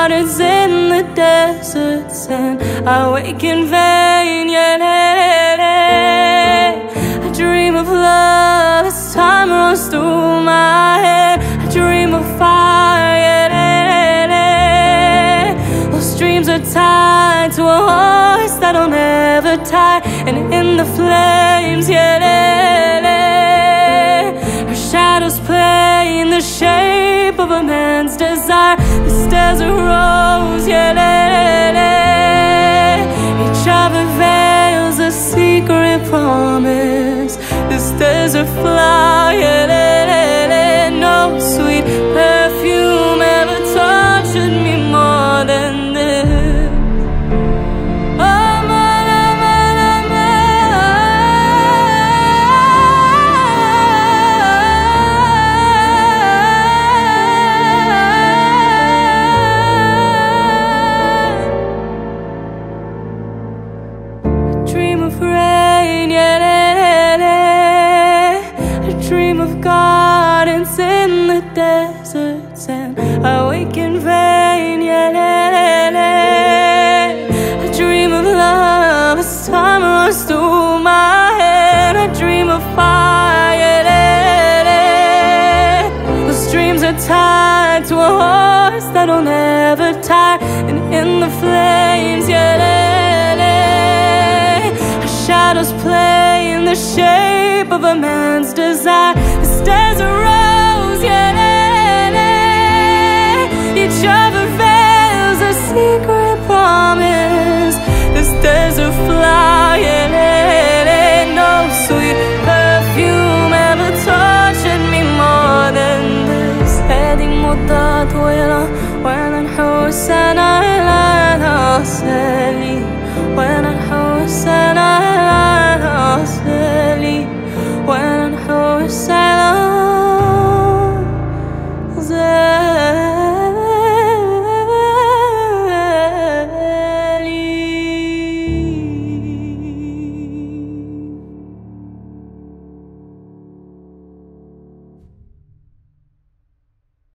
gardens in the deserts, and I wake in vain. Yeah, I dream of love as time runs through my head. I dream of fire. Those dreams are tied to a horse that'll never tie, and in the flames, her shadows play in the shape of a man's desire. This desert rose, each other veils a secret promise. This desert flower, no sweet perfume ever touched me more than this. Dream of rain, I dream of gardens in the deserts, and I wake in vain. I dream of love as time runs through my head. I dream of fire. Those dreams are tied to a horse that'll never tie, and in the flames, shadows play in the shape of a man's desire. This desert rose, each other veils a secret promise. This desert flower, no sweet perfume ever touched me more than this. هذه مدة طويلة وأنا نحوس أنا لا نصلي، وأنا نحوس أنا